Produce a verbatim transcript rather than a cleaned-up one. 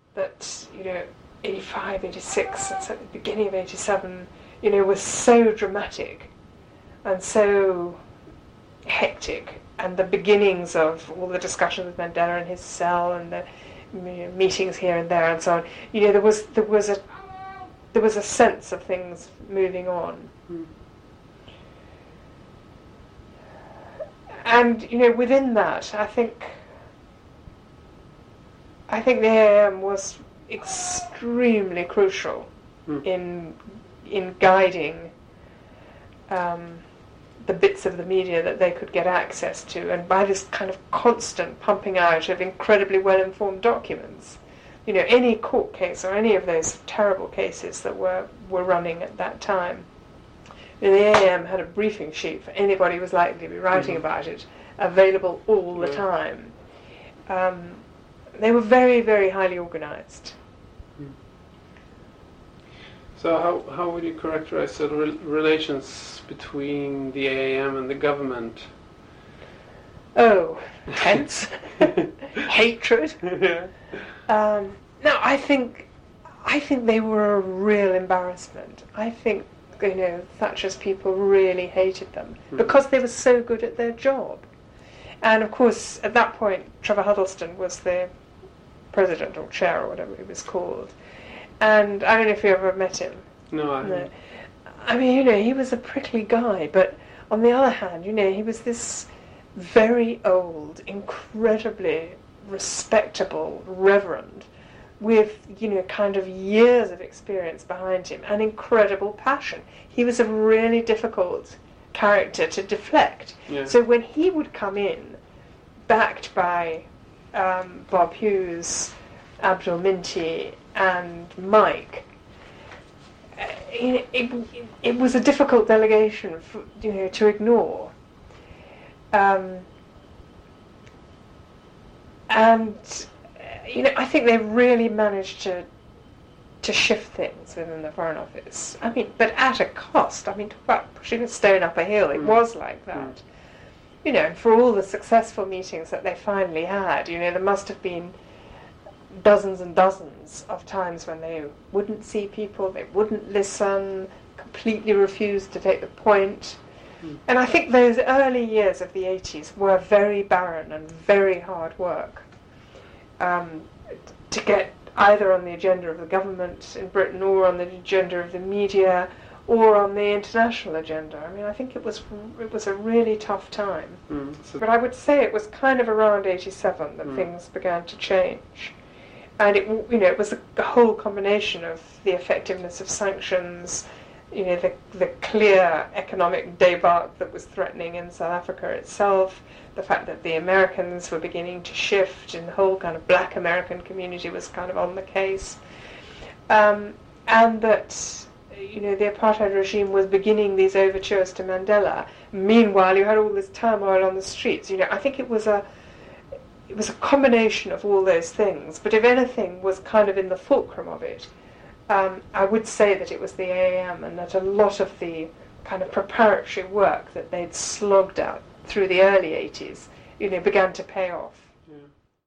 that, you know, eighty-five, eighty-six, and so the beginning of eighty-seven, you know, was so dramatic and so hectic, and the beginnings of all the discussions with Mandela in his cell and the, you know, meetings here and there and so on. You know, there was there was a there was a sense of things moving on. Mm. And, you know, within that, I think I think the A A M was extremely crucial mm. in in guiding um, the bits of the media that they could get access to, and by this kind of constant pumping out of incredibly well-informed documents. You know, any court case or any of those terrible cases that were, were running at that time, the A A M had a briefing sheet for anybody who was likely to be writing mm-hmm. about it, available all the yeah. time. Um, they were very, very highly organised. Mm. So how how would you characterize the re- relations between the A A M and the government? Oh, tense, hatred. yeah. Um, no, I think I think they were a real embarrassment. I think, you know, Thatcher's people really hated them mm. because they were so good at their job. And of course, at that point, Trevor Huddleston was the president or chair or whatever he was called. And I don't know if you ever met him. No, I haven't. No. I mean, you know, he was a prickly guy, but on the other hand, you know, he was this very old, incredibly respectable reverend with, you know, kind of years of experience behind him and incredible passion. He was a really difficult character to deflect. Yeah. So when he would come in, backed by um, Bob Hughes, Abdul Minty, and Mike, uh, it, it, it was a difficult delegation, for, you know, to ignore. Um, and you know, I think they really managed to to shift things within the Foreign Office. I mean, but at a cost. I mean, talk about pushing a stone up a hill. It mm. was like that. Mm. You know, and for all the successful meetings that they finally had, you know, there must have been dozens and dozens of times when they wouldn't see people, they wouldn't listen, completely refused to take the point. Mm. And I think those early years of the eighties were very barren and very hard work um, to get either on the agenda of the government in Britain or on the agenda of the media or on the international agenda. I mean, I think it was it was a really tough time. Mm, so but I would say it was kind of around eighty-seven that mm. things began to change. And it, you know, it was a, a whole combination of the effectiveness of sanctions, you know, the the clear economic debauch that was threatening in South Africa itself, the fact that the Americans were beginning to shift and the whole kind of black American community was kind of on the case, um, and that, you know, the apartheid regime was beginning these overtures to Mandela. Meanwhile, you had all this turmoil on the streets. You know, I think it was a it was a combination of all those things. But if anything was kind of in the fulcrum of it, um, I would say that it was the A A M, and that a lot of the kind of preparatory work that they'd slogged out through the early eighties, you know, began to pay off.